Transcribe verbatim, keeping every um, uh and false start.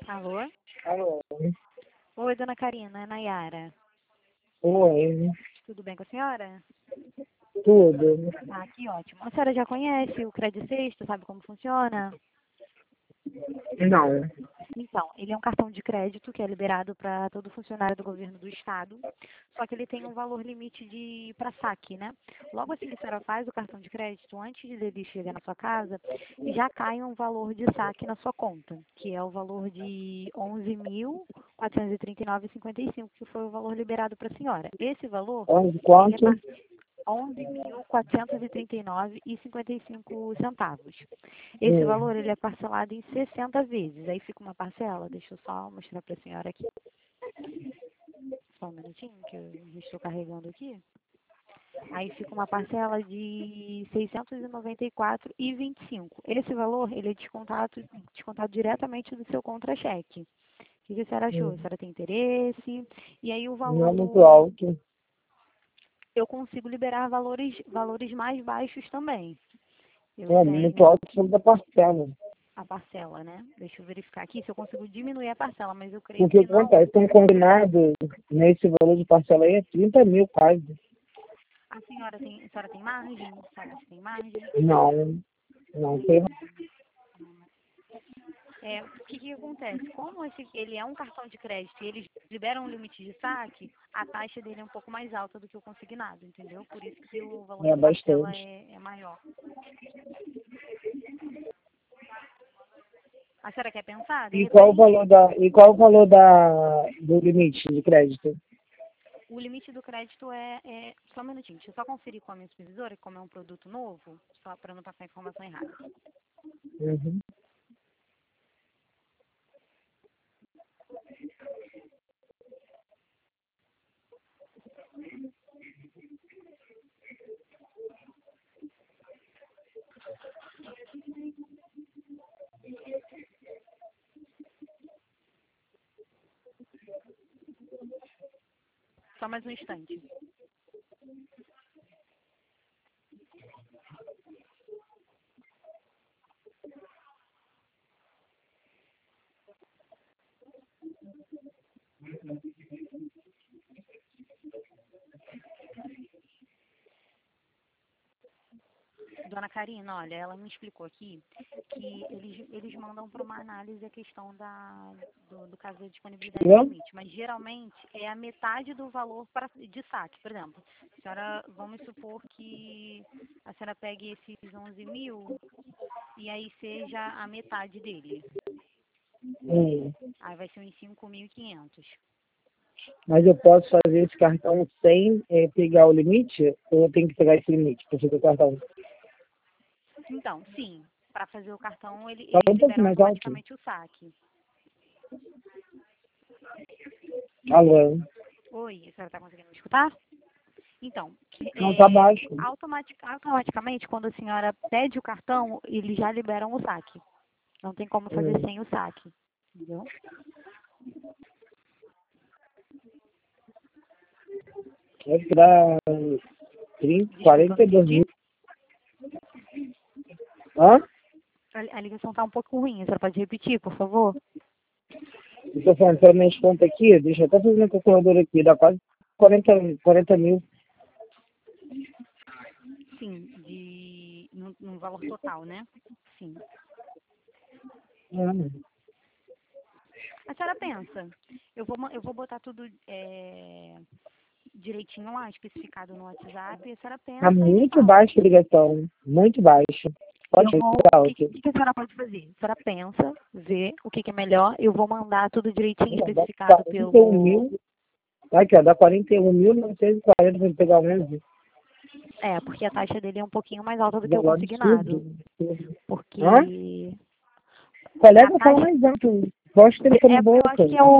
Alô? Alô? Oi, dona Karina, é Nayara. Oi, Tudo bem com a senhora? tudo? Ah, que ótimo. A senhora já conhece o Credit Sexto, sabe como funciona? Não. Então, ele é um cartão de crédito que é liberado para todo funcionário do governo do estado, só que ele tem um valor limite de para saque, né? Logo assim que a senhora faz o cartão de crédito, antes de ele chegar na sua casa, já cai um valor de saque na sua conta, que é o valor de onze mil quatrocentos e trinta e nove vírgula cinquenta e cinco, que foi o valor liberado para a senhora. Esse valor, Onde, ele é quanto? par- onze mil quatrocentos e trinta e nove vírgula cinquenta e cinco centavos. Esse Hum. valor ele é parcelado em sessenta vezes. Aí fica uma parcela, deixa eu só mostrar para a senhora aqui. Só um minutinho que eu já estou carregando aqui. Aí fica uma parcela de seiscentos e noventa e quatro vírgula vinte e cinco. Esse valor ele é descontado, descontado diretamente do seu contra-cheque. O que que a senhora achou? A Hum. senhora tem interesse? E aí o Não valor é muito do... alto. Eu consigo liberar valores, valores mais baixos também. Eu É muito tenho alto sobre a parcela. a parcela, né? Deixa eu verificar aqui se eu consigo diminuir a parcela, mas eu creio Porque que o que não. acontece? Tem combinado nesse valor de parcela aí é trinta mil quase. A senhora tem, a senhora tem margem? Sabe se tem margem? Não, não tem. É, o que que acontece? Como esse, ele é um cartão de crédito e eles liberam um limite de saque, a taxa dele é um pouco mais alta do que o consignado, entendeu? Por isso que o valor É de parcela bastante. é, é maior. A senhora quer pensar? De E qual o repente, valor da, e qual o valor da, do limite de crédito? o limite do crédito é, é... Só um minutinho, deixa eu só conferir com a minha supervisora, como é um produto novo, só para não passar a informação errada. Uhum. Só mais um instante. Dona Karina, olha, ela me explicou aqui que eles, eles mandam para uma análise a questão da, do, do caso da disponibilidade do Entendeu? limite, mas geralmente é a metade do valor pra, de saque. Por exemplo, a senhora, vamos supor que a senhora pegue esses onze mil e aí seja a metade dele. Hum. Aí vai ser uns cinco mil e quinhentos. Mas eu posso fazer esse cartão sem eh, pegar o limite? Ou eu tenho que pegar esse limite para fazer o cartão? Então, sim, para fazer o cartão, ele, Tá eles um pouco liberam mais alto. automaticamente o saque. Alô? Oi, a senhora está conseguindo me escutar? Então, Não, tá é, baixo. automatic, automaticamente, quando a senhora pede o cartão, eles já liberam o saque. Não tem como fazer Hum. sem o saque. Entendeu? Vai virar trinta, Desculpa, eu não quarenta e dois entendi. mil. Hã? A, a ligação está um pouco ruim. A senhora pode repetir, por favor? Eu tô falando, pela minha conta aqui, deixa eu até fazer uma calculadora aqui, dá quase quarenta, quarenta mil. Sim, de, no, no valor total, né? Sim. Hum. A senhora pensa, eu vou, ma- eu vou botar tudo é, direitinho lá, especificado no WhatsApp, e a senhora Tá pensa e me muito fala. baixa a ligação, muito baixa. Eu Pode vou, ficar o que, alto. que que a senhora pode fazer? A senhora pensa, vê o que, que é melhor, eu vou mandar tudo direitinho, Dá especificado quarenta e um pelo... mil, aqui ó, dá quarenta e um mil novecentos e quarenta para pegar o onze. É, porque a taxa dele é um pouquinho mais alta do que o Valor consignado. absurdo. Hã? Porque a Colega fala taxa... mais alto. Gosto do É, telefone eu acho boca. que é o